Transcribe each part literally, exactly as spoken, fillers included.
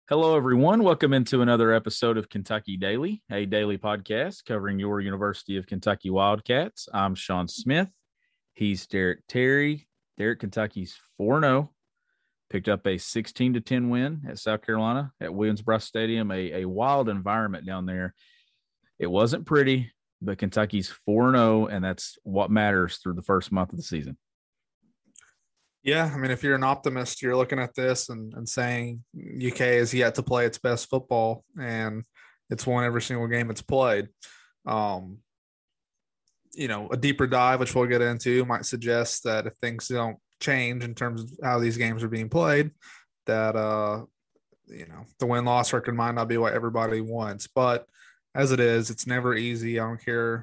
Hello, everyone. Welcome into another episode of Kentucky Daily, a daily podcast covering your University of Kentucky Wildcats. I'm Sean Smith. He's Derek Terry. Derek, Kentucky's four and oh, picked up a sixteen to ten win at South Carolina at Williams-Brice Stadium, a, a wild environment down there. It wasn't pretty, but Kentucky's four and oh, and that's what matters through the first month of the season. Yeah, I mean, if you're an optimist, you're looking at this and, and saying U K is yet to play its best football, and it's won every single game it's played. Um, you know, a deeper dive, which we'll get into, might suggest that if things don't change in terms of how these games are being played, that, uh, you know, the win-loss record might not be what everybody wants. But as it is, it's never easy. I don't care.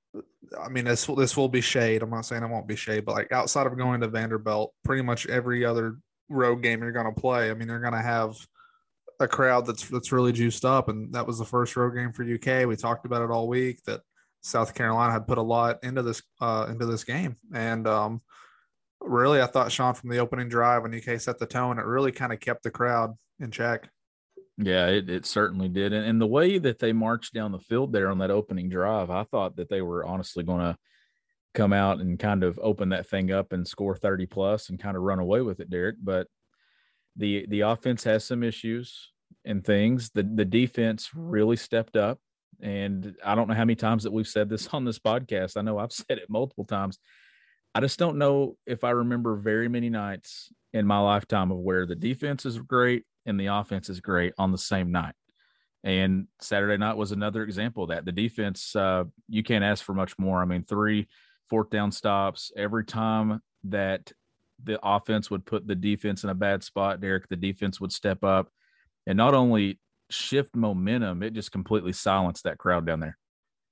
I mean, this this will be shade. I'm not saying it won't be shade, but like outside of going to Vanderbilt, pretty much every other road game you're going to play, I mean, you're going to have a crowd that's that's really juiced up, and that was the first road game for U K. We talked about it all week that South Carolina had put a lot into this uh, into this game, and um, really, I thought, Sean, from the opening drive when U K set the tone, it really kind of kept the crowd in check. Yeah, it, it certainly did. And, and the way that they marched down the field there on that opening drive, I thought that they were honestly going to come out and kind of open that thing up and score thirty plus and kind of run away with it, Derek. But the the offense has some issues and things. The the defense really stepped up. And I don't know how many times that we've said this on this podcast. I know I've said it multiple times. I just don't know if I remember very many nights in my lifetime of where the defense is great and the offense is great on the same night. And Saturday night was another example of that. The defense, uh, you can't ask for much more. I mean, three fourth down stops. Every time that the offense would put the defense in a bad spot, Derek, the defense would step up and not only shift momentum, it just completely silenced that crowd down there.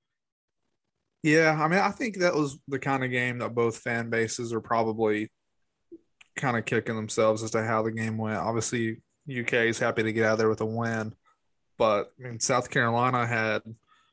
Yeah, I mean, I think that was the kind of game that both fan bases are probably kind of kicking themselves as to how the game went. Obviously, U K is happy to get out of there with a win, but I mean, South Carolina had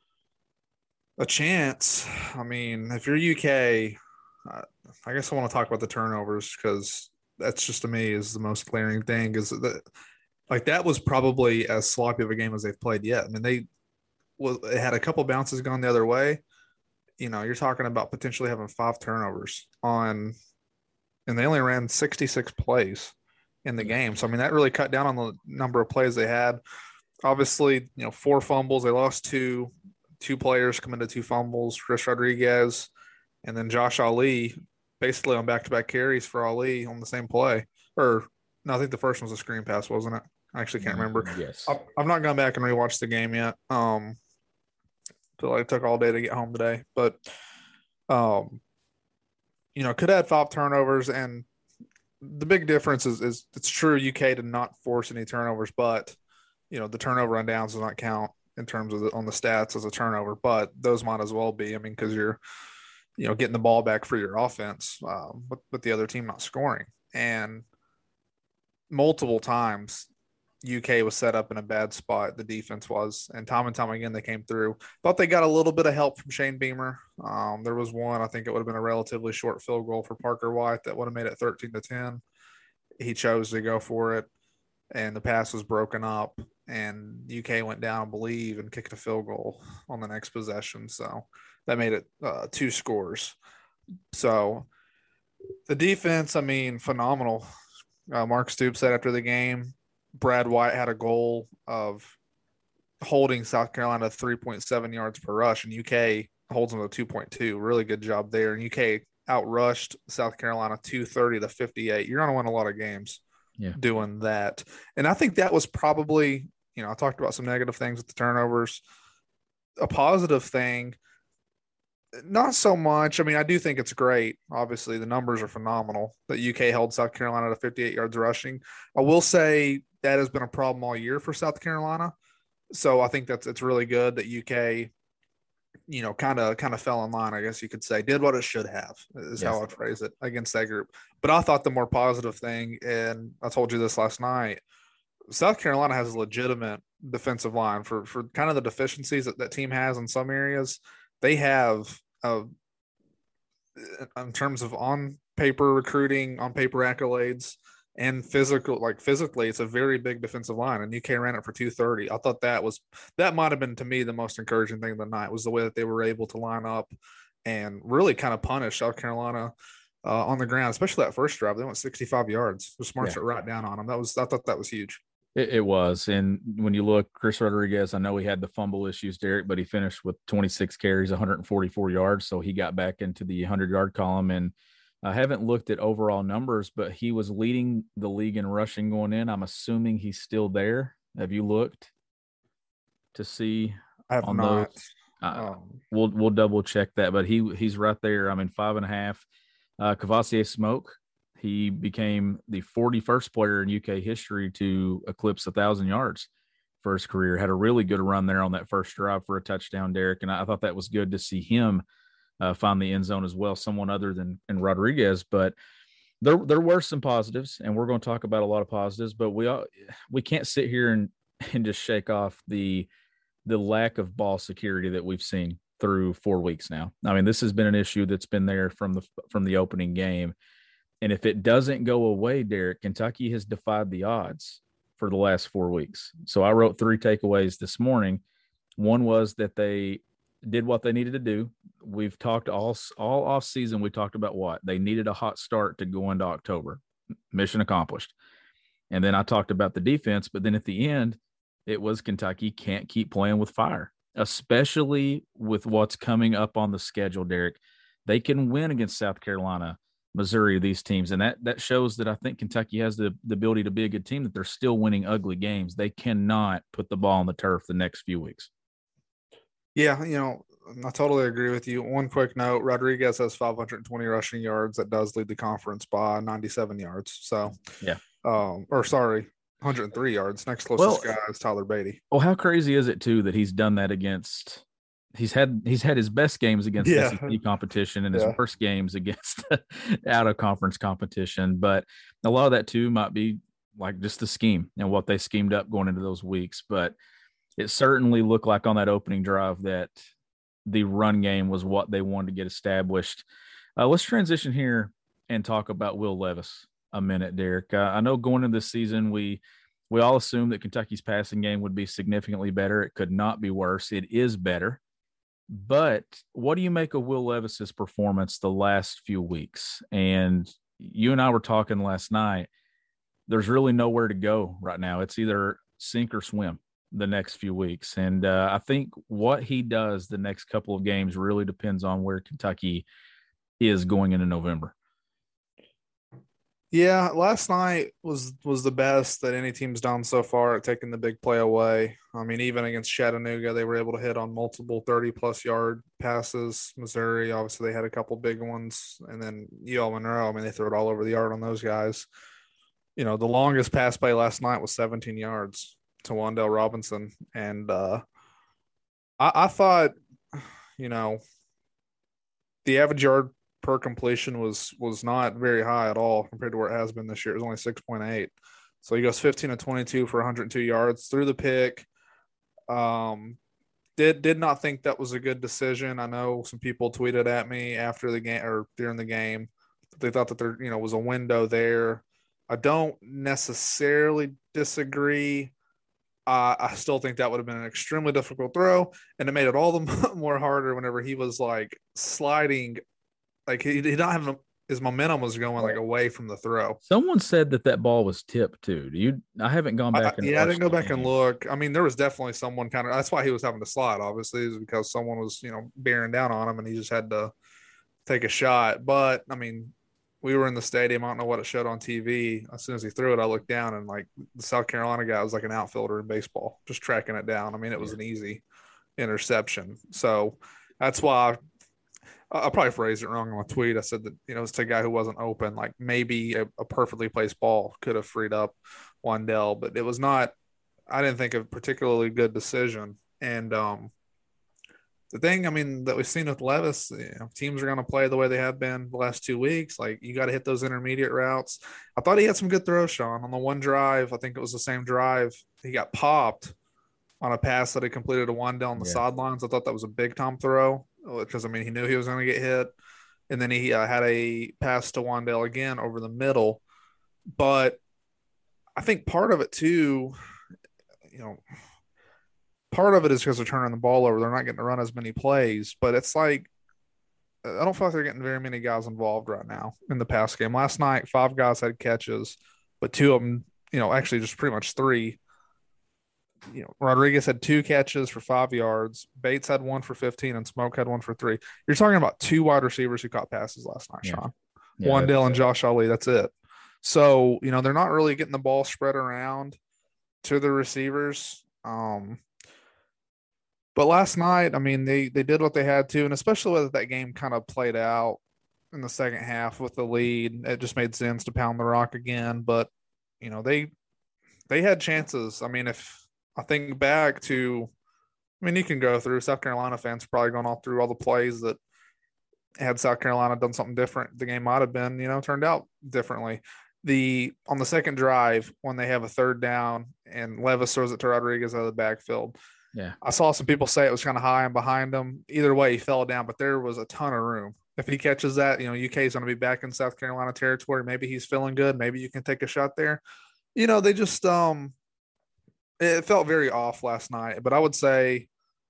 a chance. I mean, if you're U K, uh, I guess I want to talk about the turnovers because that's just to me is the most glaring thing. Is that like that was probably as sloppy of a game as they've played yet. I mean, they was they had a couple bounces gone the other way. You know, you're talking about potentially having five turnovers on, and they only ran sixty-six plays in the game. So, I mean, that really cut down on the number of plays they had. Obviously, you know, four fumbles. They lost two, two players come into two fumbles, Chris Rodriguez, and then Josh Ali, basically on back-to-back carries for Ali on the same play. Or, no, I think the first one was a screen pass, wasn't it? I actually can't remember. Yes. I'm not going back and rewatch the game yet. Um, feel like it took all day to get home today. But, um, you know, could have had five turnovers, and the big difference is, is it's true U K did not force any turnovers, but you know the turnover on downs does not count in terms of the, on the stats as a turnover, but those might as well be. I mean, because you're you know getting the ball back for your offense, um, but but the other team not scoring, and multiple times U K was set up in a bad spot. The defense was, and time and time again they came through. Thought they got a little bit of help from Shane Beamer. Um, there was one, I think it would have been a relatively short field goal for Parker White that would have made it thirteen to ten. He chose to go for it, and the pass was broken up, and U K went down, I believe, and kicked a field goal on the next possession. So that made it uh, two scores. So the defense, I mean, phenomenal. Uh, Mark Stoops said after the game, Brad White had a goal of holding South Carolina three point seven yards per rush, and U K holds them to two point two. Really good job there. And U K outrushed South Carolina two thirty to fifty-eight. You're going to win a lot of games yeah. doing that. And I think that was probably, you know, I talked about some negative things with the turnovers. A positive thing, not so much. I mean, I do think it's great. Obviously, the numbers are phenomenal that U K held South Carolina to fifty-eight yards rushing. I will say that has been a problem all year for South Carolina. So I think that's it's really good that U K, you know, kind of kind of fell in line, I guess you could say, did what it should have is Yes. how I'd phrase it against that group. But I thought the more positive thing, and I told you this last night, South Carolina has a legitimate defensive line for for kind of the deficiencies that that team has in some areas. They have, uh, in terms of on paper recruiting, on paper accolades, and physical, like physically, it's a very big defensive line. And U K ran it for two thirty. I thought that was that might have been to me the most encouraging thing of the night was the way that they were able to line up and really kind of punish South Carolina uh, on the ground, especially that first drive. They went sixty-five yards. The Smarts Yeah. it right down on them. That was I thought that was huge. It, it was. And when you look, Chris Rodriguez, I know he had the fumble issues, Derek, but he finished with twenty-six carries, one hundred forty-four yards. So he got back into the hundred-yard column. And I haven't looked at overall numbers, but he was leading the league in rushing going in. I'm assuming he's still there. Have you looked to see I have on not. those? Uh, Um, we'll we'll double check that, but he he's right there. I mean, five and a half. Uh, Cavassier Smoke, he became the forty-first player in U K history to eclipse a thousand yards for his career. Had a really good run there on that first drive for a touchdown, Derek, and I, I thought that was good to see him uh, find the end zone as well. Someone other than and Rodriguez, but there there were some positives, and we're going to talk about a lot of positives. But we all we can't sit here and and just shake off the the lack of ball security that we've seen through four weeks now. I mean, this has been an issue that's been there from the from the opening game. And if it doesn't go away, Derek, Kentucky has defied the odds for the last four weeks. So I wrote three takeaways this morning. One was that they did what they needed to do. We've talked all all off season. We talked about what they needed a hot start to go into October. Mission accomplished. And then I talked about the defense, but then at the end, it was Kentucky can't keep playing with fire, especially with what's coming up on the schedule, Derek. They can win against South Carolina, Missouri, these teams. And that that shows that I think Kentucky has the, the ability to be a good team, that they're still winning ugly games. They cannot put the ball on the turf the next few weeks. Yeah, you know, I totally agree with you. One quick note, Rodriguez has five hundred twenty rushing yards. That does lead the conference by ninety-seven yards. So, yeah. Um, or sorry, one hundred three yards. Next closest well, guy is Tyler Beatty. Oh, how crazy is it too that he's done that against he's had he's had his best games against Yeah. S E C competition and Yeah. his worst games against out of conference competition. But a lot of that too might be like just the scheme and what they schemed up going into those weeks. But it certainly looked like on that opening drive that the run game was what they wanted to get established. Uh, let's transition here and talk about Will Levis a minute, Derek. Uh, I know going into this season, we we all assumed that Kentucky's passing game would be significantly better. It could not be worse. It is better. But what do you make of Will Levis's performance the last few weeks? And you and I were talking last night. There's really nowhere to go right now. It's either sink or swim the next few weeks. And uh, I think what he does the next couple of games really depends on where Kentucky is going into November. Yeah, last night was was the best that any team's done so far at taking the big play away. I mean, even against Chattanooga, they were able to hit on multiple thirty-plus yard passes. Missouri, obviously, they had a couple big ones. And then U L Monroe, I mean, they threw it all over the yard on those guys. You know, the longest pass play last night was seventeen yards to Wandale Robinson. And uh, I, I thought, you know, the average yard per completion was was not very high at all compared to where it has been this year. It was only six point eight. So he goes fifteen to twenty-two for one hundred two yards through the pick. Um, did did not think that was a good decision. I know some people tweeted at me after the game or during the game that they thought that there, you know, was a window there. I don't necessarily disagree. Uh, I still think that would have been an extremely difficult throw, and it made it all the more harder whenever he was like sliding. Like he, he did not have his momentum was going like away from the throw. Someone said that that ball was tipped too. Do you? I haven't gone back. I, and yeah, I didn't go back game. and look. I mean, there was definitely someone kind of. That's why he was having to slide. Obviously, is because someone was you know bearing down on him, and he just had to take a shot. But I mean, we were in the stadium. I don't know what it showed on T V. As soon as he threw it, I looked down, and like the South Carolina guy was like an outfielder in baseball, just tracking it down. I mean, it was an easy interception. So that's why. I probably phrased it wrong in my tweet. I said that, you know, it's a guy who wasn't open. Like maybe a, a perfectly placed ball could have freed up Wandale, but it was not, I didn't think a particularly good decision. And um, the thing, I mean, that we've seen with Levis, you know, teams are going to play the way they have been the last two weeks. Like you got to hit those intermediate routes. I thought he had some good throws, Sean, on the one drive. I think it was the same drive. He got popped on a pass that he completed to Wandale on the yeah. sidelines. I thought that was a big time throw. Because, I mean, he knew he was going to get hit. And then he uh, had a pass to Wandale again over the middle But I think part of it too, you know, part of it is because they're turning the ball over. They're not getting to run as many plays, but it's like I don't feel like they're getting very many guys involved right now in the pass game. Last night, five guys had catches, but two of them, you know, actually just pretty much three. You know, Rodriguez had two catches for five yards. Bates had one for fifteen, and Smoke had one for three. You're talking about two wide receivers who caught passes last night, Yeah. Sean. Yeah, Wandale and Josh Ali. That's it. So, you know, they're not really getting the ball spread around to the receivers. Um, but last night, I mean, they they did what they had to, and especially with that game kind of played out in the second half with the lead, it just made sense to pound the rock again. But you know, they they had chances. I mean, if I think back to, I mean, you can go through South Carolina fans probably going all through all the plays that had South Carolina done something different, the game might have been, you know, turned out differently. The on the second drive when they have a third down and Levis throws it to Rodriguez out of the backfield. Yeah. I saw some people say it was kind of high and behind him. Either way, he fell down, but there was a ton of room. If he catches that, you know, U K is going to be back in South Carolina territory. Maybe he's feeling good. Maybe you can take a shot there. You know, they just um it felt very off last night. But I would say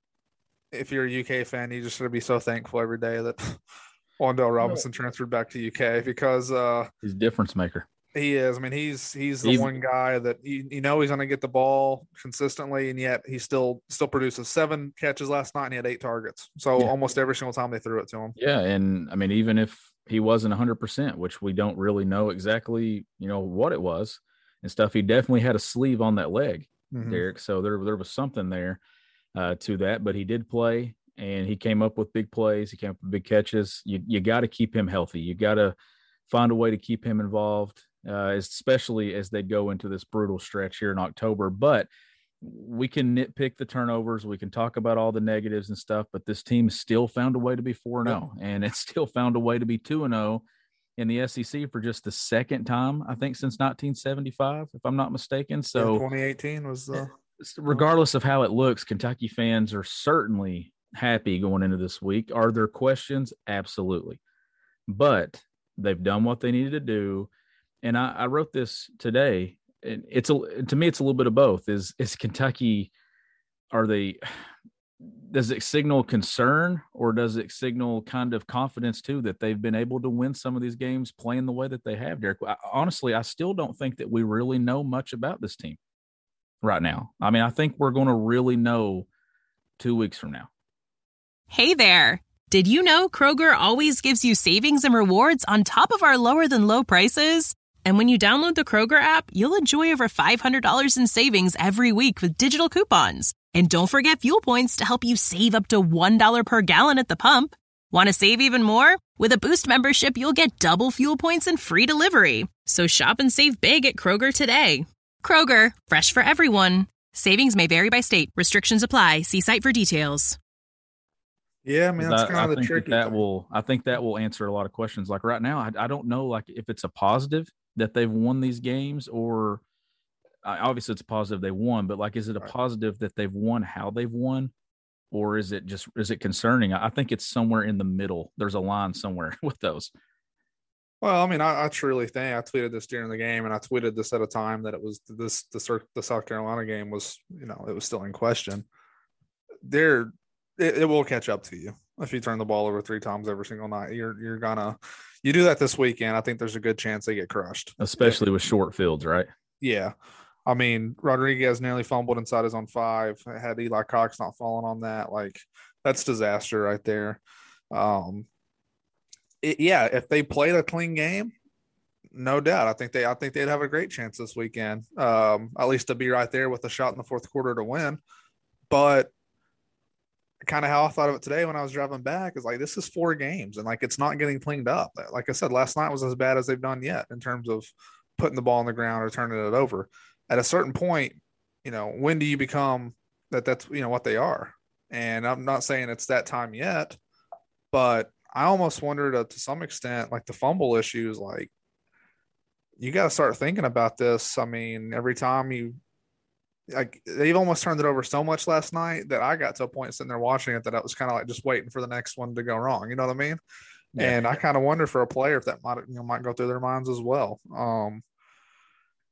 if you're a U K fan, you just should be so thankful every day that Wandale Robinson transferred back to U K because uh he's a difference maker. He is. I mean, he's he's the Even, one guy that you, you know he's going to get the ball consistently, and yet he still still produces seven catches last night, and he had eight targets. So yeah. almost every single time they threw it to him. Yeah, and I mean, even if he wasn't one hundred percent, which we don't really know exactly, you know, what it was and stuff, he definitely had a sleeve on that leg, mm-hmm. Derek. So there there was something there uh, to that, but he did play, and he came up with big plays. He came up with big catches. You you got to keep him healthy. You got to find a way to keep him involved. Uh, especially as they go into this brutal stretch here in October. But we can nitpick the turnovers. We can talk about all the negatives and stuff, but this team still found a way to be four and oh, and it's still found a way to be two and oh in the S E C for just the second time, I think, since nineteen seventy-five, if I'm not mistaken. So yeah, twenty eighteen was the regardless of how it looks, Kentucky fans are certainly happy going into this week. Are there questions? Absolutely. But they've done what they needed to do. And I, I wrote this today, and it's a, to me, it's a little bit of both. Is is Kentucky, are they, does it signal concern or does it signal kind of confidence too that they've been able to win some of these games playing the way that they have, Derek? I, honestly, I still don't think that we really know much about this team right now. I mean, I think we're going to really know two weeks from now. Hey there. Did you know Kroger always gives you savings and rewards on top of our lower than low prices? And when you download the Kroger app, you'll enjoy over five hundred dollars in savings every week with digital coupons. And don't forget fuel points to help you save up to one dollar per gallon at the pump. Want to save even more? With a Boost membership, you'll get double fuel points and free delivery. So shop and save big at Kroger today. Kroger, fresh for everyone. Savings may vary by state. Restrictions apply. See site for details. Yeah, I mean, that's kind of the tricky that, that will, I think that will answer a lot of questions. Like right now, I, I don't know, like if it's a positive that they've won these games, or uh, obviously it's a positive they won, but like, is it a right. positive that they've won how they've won, or is it just, is it concerning? I think it's somewhere in the middle. There's a line somewhere with those. Well, I mean, I, I truly think I tweeted this during the game, and I tweeted this at a time that it was this the, the South Carolina game was, you know, it was still in question. They're It, it will catch up to you if you turn the ball over three times every single night. You're you're gonna you do that this weekend. I think there's a good chance they get crushed, especially with short fields, right? Yeah, I mean Rodriguez nearly fumbled inside his own five. Had Eli Cox not fallen on that, like that's disaster right there. Um, it, yeah, if they played a clean game, no doubt, I think they I think they'd have a great chance this weekend. Um, at least to be right there with a shot in the fourth quarter to win, but. Kind of how I thought of it today when I was driving back is like, this is four games and like, it's not getting cleaned up. Like I said, last night was as bad as they've done yet in terms of putting the ball on the ground or turning it over. At a certain point, you know, when do you become that that's, you know, what they are? And I'm not saying it's that time yet, but I almost wondered uh, to some extent, like the fumble issues, like you got to start thinking about this. I mean, every time you, like they've almost turned it over so much last night that I got to a point sitting there watching it that I was kind of like just waiting for the next one to go wrong. You know what I mean? Yeah. And I kind of wonder for a player if that might, you know, might go through their minds as well. Um,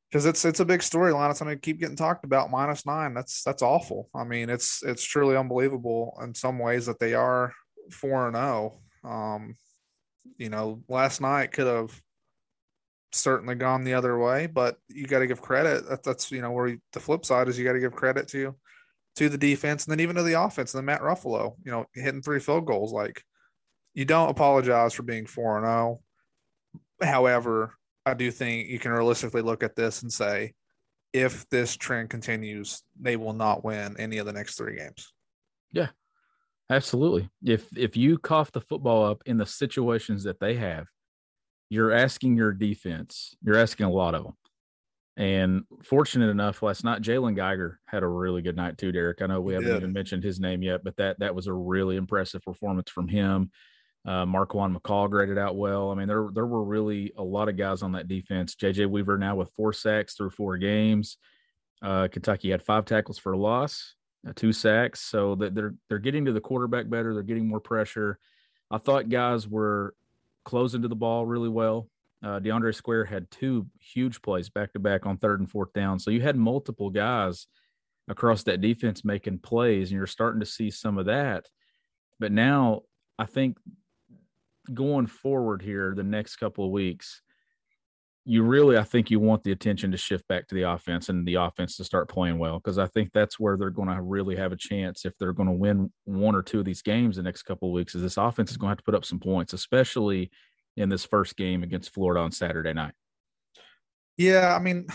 because it's it's a big storyline. It's going to keep getting talked about. Minus nine. That's that's awful. I mean, it's it's truly unbelievable in some ways that they are four and zero. Um, you know, last night could have certainly gone the other way, but you got to give credit. That, that's you know where you, the flip side is you got to give credit to to the defense and then even to the offense and then Matt Ruffalo. You know, hitting three field goals. Like you don't apologize for being four and zero. However, I do think you can realistically look at this and say, if this trend continues, they will not win any of the next three games. Yeah, absolutely. If if you cough the football up in the situations that they have, you're asking your defense, you're asking a lot of them. And fortunate enough, last night, Jalen Geiger had a really good night too, Derek. I know we He haven't did. even mentioned his name yet, but that that was a really impressive performance from him. Uh, Marquand McCall graded out well. I mean, there there were really a lot of guys on that defense. J J Weaver now with four sacks through four games. Uh, Kentucky had five tackles for a loss, uh, two sacks. So that they're they're getting to the quarterback better. They're getting more pressure. I thought guys were closing to the ball really well. Uh, DeAndre Square had two huge plays back to back on third and fourth down. So you had multiple guys across that defense making plays, and you're starting to see some of that. But now I think going forward here the next couple of weeks, you really, I think you want the attention to shift back to the offense and the offense to start playing well, because I think that's where they're going to really have a chance if they're going to win one or two of these games the next couple of weeks, is this offense is going to have to put up some points, especially in this first game against Florida on Saturday night. Yeah, I mean,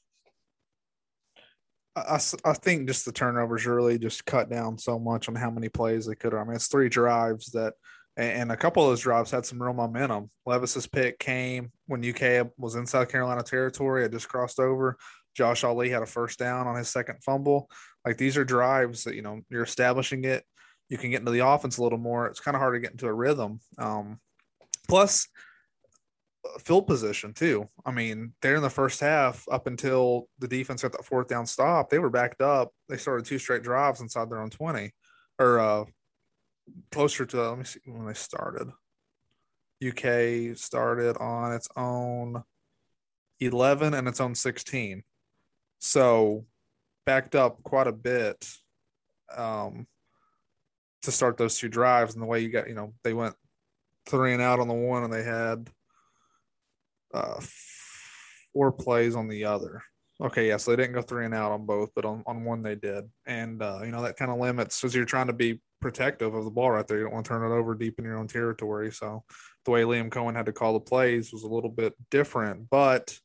I, I think just the turnovers really just cut down so much on how many plays they could have. I mean, it's three drives that, and a couple of those drives had some real momentum. Levis's pick came when U K was in South Carolina territory. It just crossed over. Josh Ali had a first down on his second fumble. Like, these are drives that, you know, you're establishing it. You can get into the offense a little more. It's kind of hard to get into a rhythm. Um, plus, field position too. I mean, they're in the first half up until the defense got that fourth down stop. They were backed up. They started two straight drives inside their own twenty, or uh, closer to. Let me see when they started. U K started on its own eleven and its own sixteen, so backed up quite a bit um, to start those two drives. And the way you got, you know, they went three and out on the one, and they had Uh, four plays on the other. Okay, yeah, so they didn't go three and out on both, but on, on one they did. And, uh, you know, that kind of limits, because you're trying to be protective of the ball right there. You don't want to turn it over deep in your own territory. So the way Liam Cohen had to call the plays was a little bit different. But,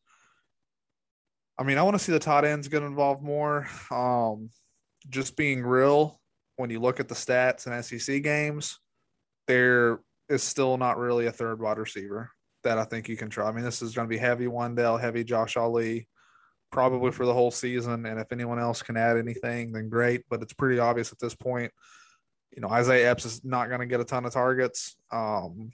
I mean, I want to see the tight ends get involved more. Um, just being real, when you look at the stats in S E C games, there is still not really a third wide receiver that I think you can try. I mean, this is going to be heavy Wandell, heavy Josh Ali, probably for the whole season. And if anyone else can add anything, then great. But it's pretty obvious at this point, you know, Isaiah Epps is not going to get a ton of targets. Um,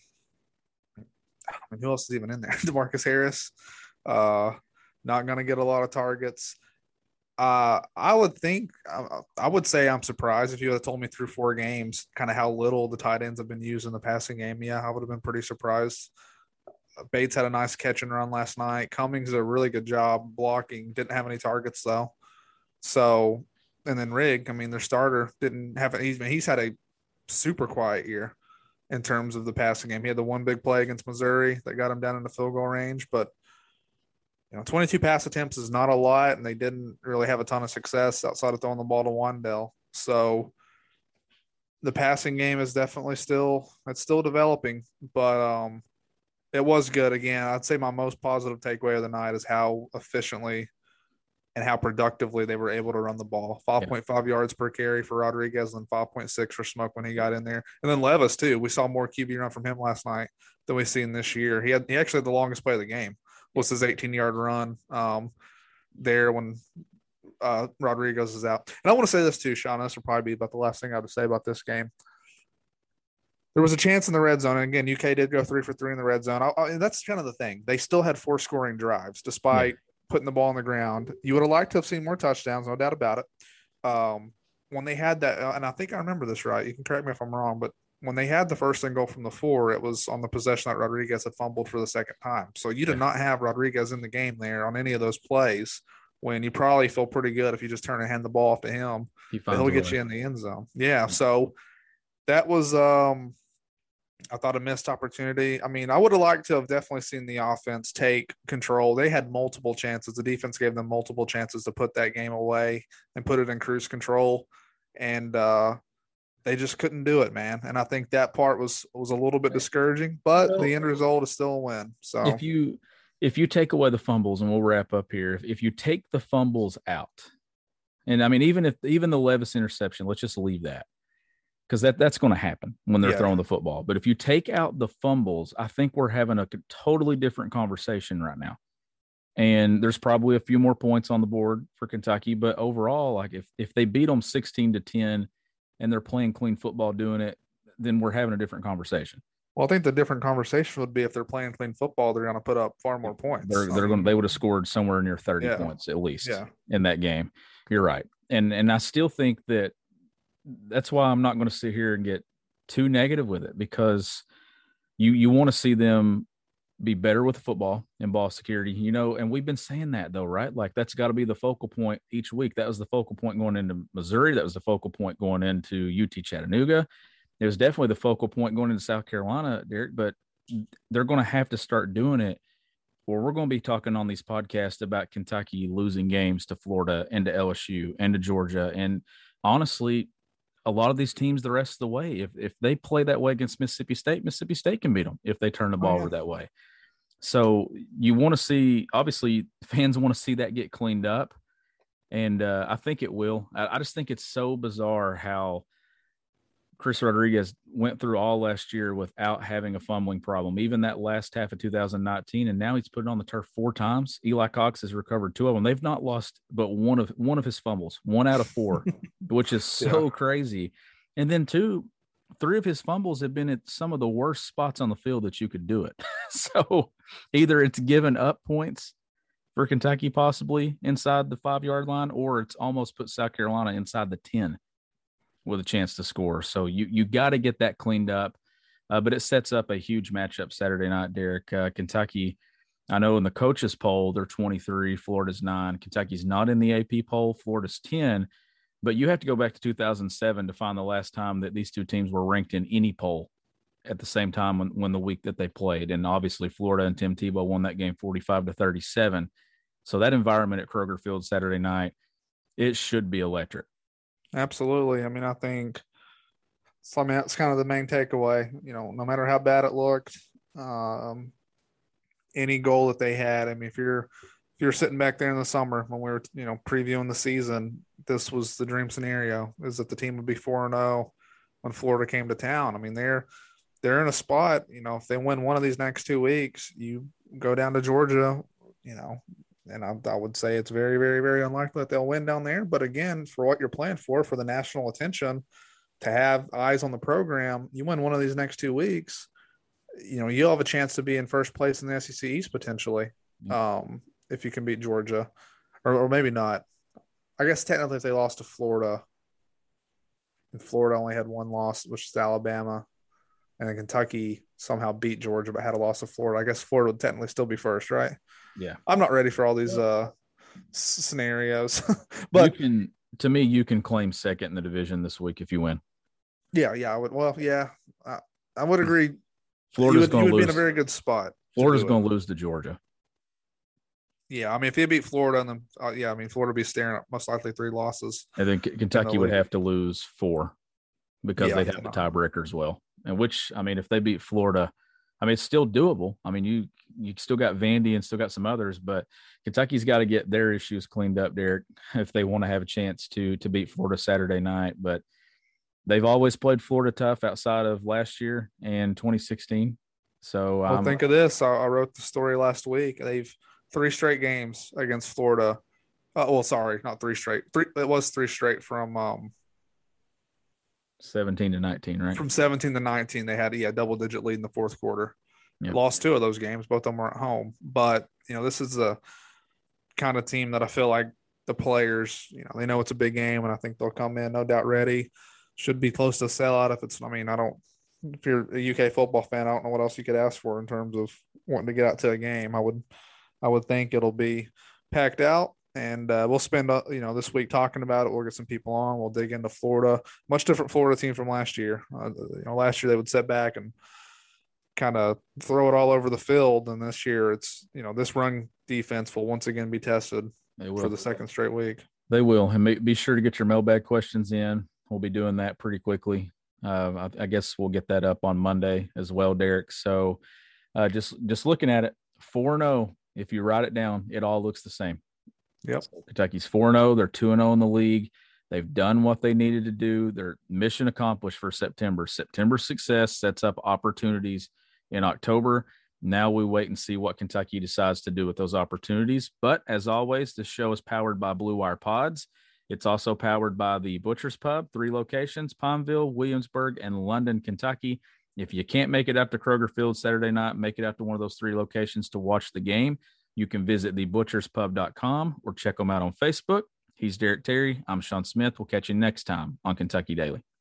I mean, who else is even in there? DeMarcus Harris, uh, not going to get a lot of targets. Uh, I would think, I, I would say I'm surprised if you had told me through four games kind of how little the tight ends have been used in the passing game. Yeah, I would have been pretty surprised. Bates had a nice catch and run last night. Cummings did a really good job blocking. Didn't have any targets though. So, and then Rigg, I mean, their starter didn't have. He's he's had a super quiet year in terms of the passing game. He had the one big play against Missouri that got him down in the field goal range, but you know, twenty-two pass attempts is not a lot, and they didn't really have a ton of success outside of throwing the ball to Wandell. So the passing game is definitely still it's still developing, but um. It was good. Again, I'd say my most positive takeaway of the night is how efficiently and how productively they were able to run the ball. five point five yeah. yards per carry for Rodriguez and five point six for Smoke when he got in there. And then Levis, too. We saw more Q B run from him last night than we've seen this year. He had he actually had the longest play of the game, was his eighteen-yard run um, there when uh, Rodriguez is out. And I want to say this, too, Sean. This will probably be about the last thing I have to say about this game. There was a chance in the red zone. And again, U K did go three for three in the red zone. I, I, and that's kind of the thing. They still had four scoring drives despite yeah. putting the ball on the ground. You would have liked to have seen more touchdowns, no doubt about it. Um, when they had that, and I think I remember this right. You can correct me if I'm wrong, but when they had the first and goal from the four, it was on the possession that Rodriguez had fumbled for the second time. So you did Yeah. not have Rodriguez in the game there on any of those plays, when you probably feel pretty good if you just turn and hand the ball off to him, He that he'll finds a get way. you in the end zone. Yeah. So that was, um, I thought, a missed opportunity. I mean, I would have liked to have definitely seen the offense take control. They had multiple chances. The defense gave them multiple chances to put that game away and put it in cruise control. And, uh, they just couldn't do it, man. And I think that part was was a little bit discouraging, but Well, the end result is still a win. So If you if you take away the fumbles, and we'll wrap up here, if, if you take the fumbles out, and I mean, even if even the Levis interception, let's just leave that, because that, that's going to happen when they're Yeah. throwing the football. But if you take out the fumbles, I think we're having a totally different conversation right now. And there's probably a few more points on the board for Kentucky, but overall, like if if they beat them sixteen to ten and they're playing clean football doing it, then we're having a different conversation. well, I think the different conversation would be if they're playing clean football, they're going to put up far more points. They're they're I going mean, they would have scored somewhere near thirty Yeah. points at least Yeah. in that game. You're right. And and I still think that that's why I'm not going to sit here and get too negative with it, because you you want to see them be better with football and ball security, you know, and we've been saying that though, right? Like that's got to be the focal point each week. That was the focal point going into Missouri. That was the focal point going into U T Chattanooga. It was definitely the focal point going into South Carolina, Derek, but they're going to have to start doing it, or we're going to be talking on these podcasts about Kentucky losing games to Florida and to L S U and to Georgia. And honestly, a lot of these teams the rest of the way, if if they play that way against Mississippi State, Mississippi State can beat them if they turn the ball Oh, yeah. over that way. So you want to see, obviously, fans want to see that get cleaned up, and uh, I think it will. I, I just think it's so bizarre how Chris Rodriguez went through all last year without having a fumbling problem, even that last half of two thousand nineteen, and now he's put it on the turf four times. Eli Cox has recovered two of them. They've not lost but one of one of his fumbles, one out of four, which is so Yeah. crazy. And then two, three of his fumbles have been at some of the worst spots on the field that you could do it. So either it's given up points for Kentucky, possibly inside the five-yard line, or it's almost put South Carolina inside the ten with a chance to score. So you you got to get that cleaned up. Uh, but it sets up a huge matchup Saturday night, Derek. Uh, Kentucky, I know in the coaches poll, they're twenty-three, Florida's nine. Kentucky's not in the A P poll, Florida's ten. But you have to go back to two thousand seven to find the last time that these two teams were ranked in any poll at the same time when, when the week that they played. And obviously Florida and Tim Tebow won that game forty-five to thirty-seven. So that environment at Kroger Field Saturday night, it should be electric. Absolutely. I mean, I think so. I mean, that's kind of the main takeaway. You know, no matter how bad it looked, um, any goal that they had. I mean, if you're if you're sitting back there in the summer when we were, you know, previewing the season, this was the dream scenario: is that the team would be four and zero when Florida came to town. I mean, they're they're in a spot. You know, if they win one of these next two weeks, you go down to Georgia. You know. And I, I would say it's very, very, very unlikely that they'll win down there. But again, for what you're playing for, for the national attention, to have eyes on the program, you win one of these next two weeks, you know, you'll have a chance to be in first place in the S E C East potentially, um, if you can beat Georgia, or, or maybe not. I guess technically if they lost to Florida, and Florida only had one loss, which is Alabama, and then Kentucky somehow beat Georgia but had a loss to Florida, I guess Florida would technically still be first, right? Yeah. I'm not ready for all these uh, s- scenarios, but you can, to me, you can claim second in the division this week if you win. yeah, yeah, I would. Well, yeah, I, I would agree. Florida's you would, going you to would lose. be in a very good spot. Florida's do it. going to lose to Georgia. Yeah, I mean, if they beat Florida, and then uh, yeah, I mean, Florida would be staring at most likely three losses. And then K- Kentucky would league. have to lose four because Yeah, they'd have the tiebreaker as well. And which, I mean, if they beat Florida, I mean, it's still doable. I mean, you you still got Vandy and still got some others, but Kentucky's got to get their issues cleaned up, Derek, if they want to have a chance to to beat Florida Saturday night. But they've always played Florida tough outside of last year and twenty sixteen. So Well, um, think of this. I, I wrote the story last week. They've three straight games against Florida. Uh, well, sorry, not three straight. Three. It was three straight from um, seventeen to nineteen, right? from seventeen to nineteen. They had yeah double digit lead in the fourth quarter. Yep. Lost two of those games. Both of them were at home. But you know, this is a kind of team that I feel like the players, you know, they know it's a big game, and I think they'll come in no doubt ready. Should be close to a sellout if it's. I mean, I don't. if you're a U K football fan, I don't know what else you could ask for in terms of wanting to get out to a game. I would, I would think it'll be packed out, and uh, we'll spend uh, you know this week talking about it. We'll get some people on. We'll dig into Florida, much different Florida team from last year. Uh, you know, last year they would sit back and kind of throw it all over the field, and this year it's you know this run defense will once again be tested for the second straight week. They will, and make, be sure to get your mailbag questions in. We'll be doing that pretty quickly. Uh, I, I guess we'll get that up on Monday as well, Derek. So uh, just just looking at it, four and oh. If you write it down, it all looks the same. Yep. So Kentucky's four and oh. They're two and oh in the league. They've done what they needed to do. Their mission accomplished for September. September success sets up opportunities in October. Now we wait and see what Kentucky decides to do with those opportunities. But as always, this show is powered by Blue Wire Pods. It's also powered by the Butcher's Pub, three locations, Palmville, Williamsburg, and London, Kentucky. If you can't make it out to Kroger Field Saturday night, make it out to one of those three locations to watch the game. You can visit the butchers pub dot com or check them out on Facebook. He's Derek Terry. I'm Sean Smith. We'll catch you next time on Kentucky Daily.